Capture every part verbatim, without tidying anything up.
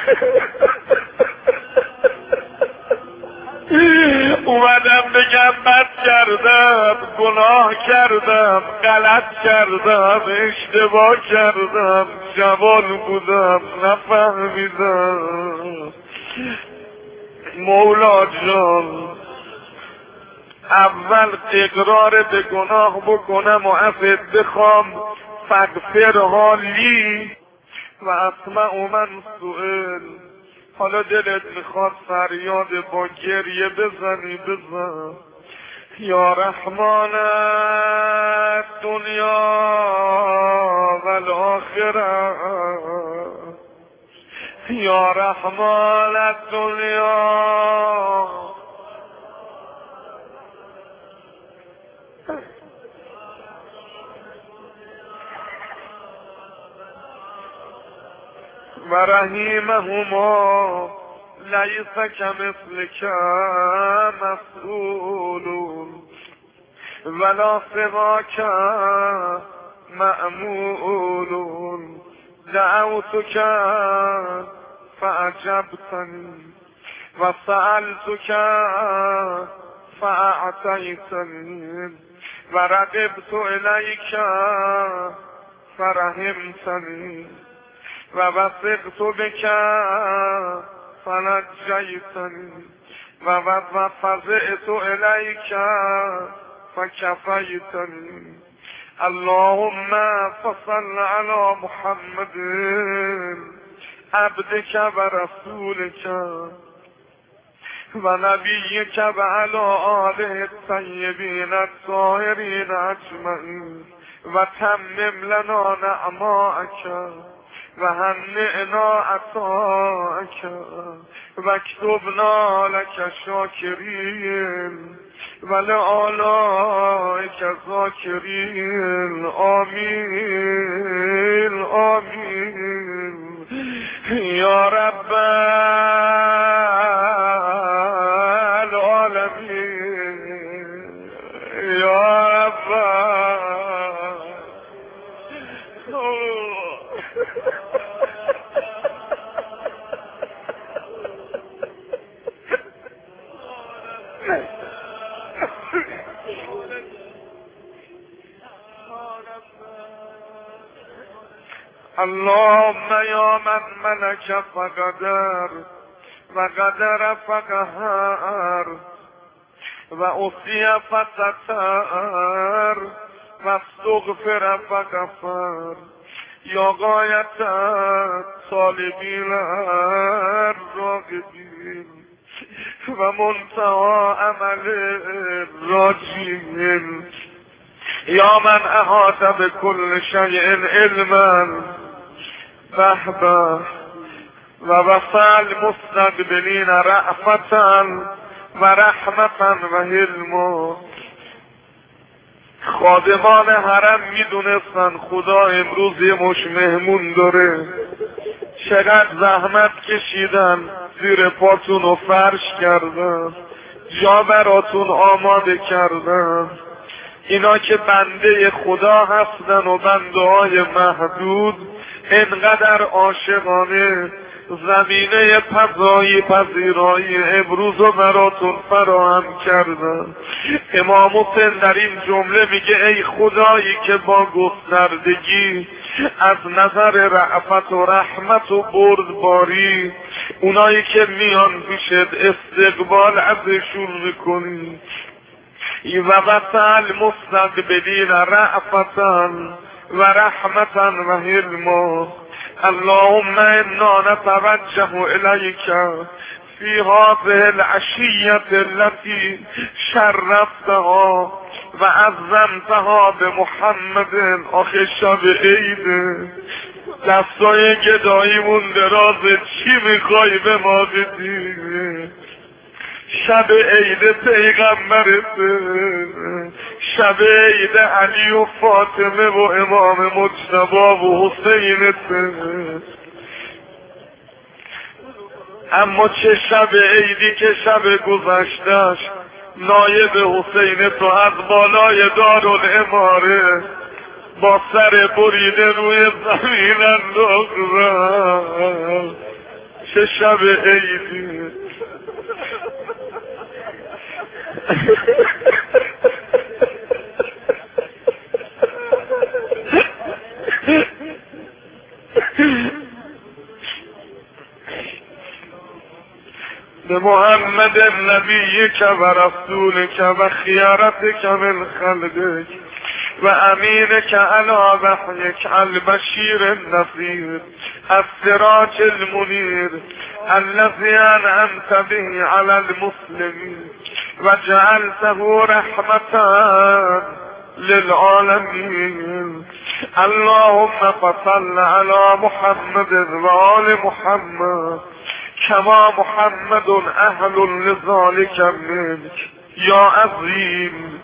اومدم بگم بد کردم، گناه کردم، غلط کردم، اشتباه کردم، جوان بودم نفهمیدم. مولا جان اول اقرار به گناه بکنم و عفوت بخوام، فغفرها لی و اسمع من سؤال. حالا دلت میخواد فریاد با گریه بزنی بزن. یا رحمان دنیا و الاخره، یا رحمان دنیا و رحیمهما لیس کمثلک مسئول ولا سواک مأمول. دعوتک فأجبتنی و سألتک فأعطیتنی و رغبت الیک فرحمتنی و وثقت بک فنجیتنی و فزعت الیک فکفیتنی. اللهم فصل علی محمد عبدک و رسولک و نبیک و علی آله الطیبین الطاهرین اجمعین و تمم لنا نعماءک و هنئنا عطاءک و اکتبنا لک شاکرین و لآلائک ذاکرین. آمین آمین یا رب العالمین یا رب. اللهم یا من ملک فقدر و قدر فقهر و اصی فتتر و استغفر فغفر. یا غایت طالبین راغبین و منتهی عمل راجین. یا من احاط بكل شیء علما بهبه و وسع المستقبلین رأفتا و رحمتا و حلما. خادمان حرم میدونستن خدا امروز یه مش مهمون داره، چقدر زحمت کشیدن، زیر پاتون رو فرش کردن، جا براتون آماده کردن. اینا که بنده خدا هستن و بنده های محدود، انقدر عاشقانه زمینه پذایی پذیرایی امروز رو براتون فراهم کردن. امام حسین در این جمله میگه ای خدایی که با گستردگی از نظر رأفت و رحمت و بردباری اونایی که میان پیشت استقبال ازشون میکنی و وسع المستقبلین رأفتا و رحمتا و حلما. اللهم انا نتوجه الیک فی هذه العشیة التي شرفتها و عظمتها بمحمد. آخه شب عیده، دستای گداییمون درازه، چی میخوای به ما بدی؟ شب عید پیغمبرته، شب عید علی و فاطمه و امام مجتبی و حسینته. اما چه شب عیدی که شب گذشتش نایب حسین تو از بالای دارالاماره با سر بریده روی زمین انداختن. چه شب عیدی. بمحمد نبیک و رسولک و خیارتک من خلقک و امینک علی وحیک البشیر النذیر السراج المنیر الذی انعمت به علی المسلمین و جعلته رحمتا للعالمین. اللهم صل علی محمد و آل محمد کما محمد اهل لذالک منک یا عظیم.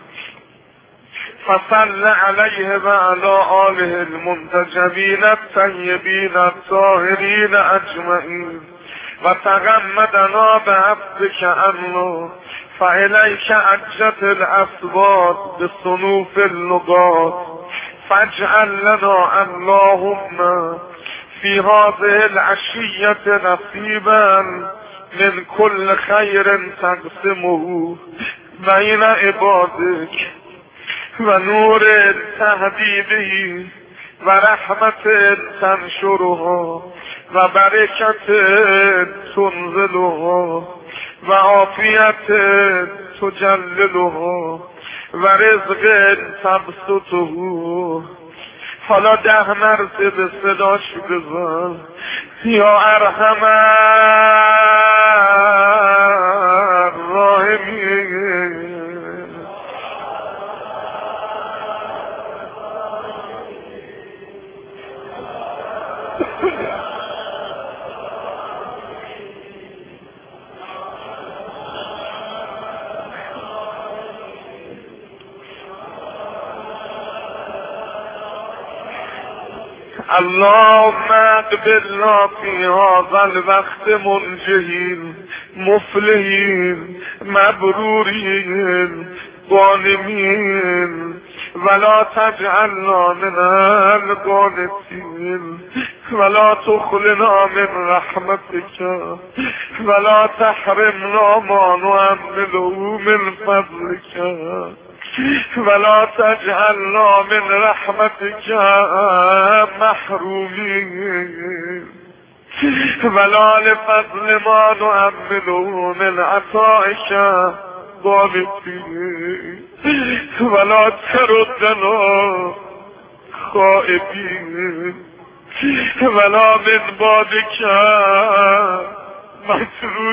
فصل علیه و علی آله المنتجبین الطیبین الطاهرین اجمعین و تغمدنا بعفوک الله فالیک عجت الاسباب بصنوف اللغات فاجعل لنا اللهم في هذه العشية نصيبا من كل خير تقسمه بين عبادك و نور تهدی به و رحمت تنشرها و برکت تنزلها و عافیت تجللها و رزق تبسطه. حالا ده مرتبه به صداش بزن یا ارحم الراحمین. اللهم اقبلنا في هذا الوقت منجحين مفلحين مبرورين غانمين ولا تجعلنا من القانتين ولا تخلنا من رحمتك ولا تحرمنا ما نعمله من فضلك ولا تجعلنا من رحمتك محرومين ولا لفضل ما نعمله من عطائك ضامتين ولا تردنا خائبين ولا من بعدك مسرورين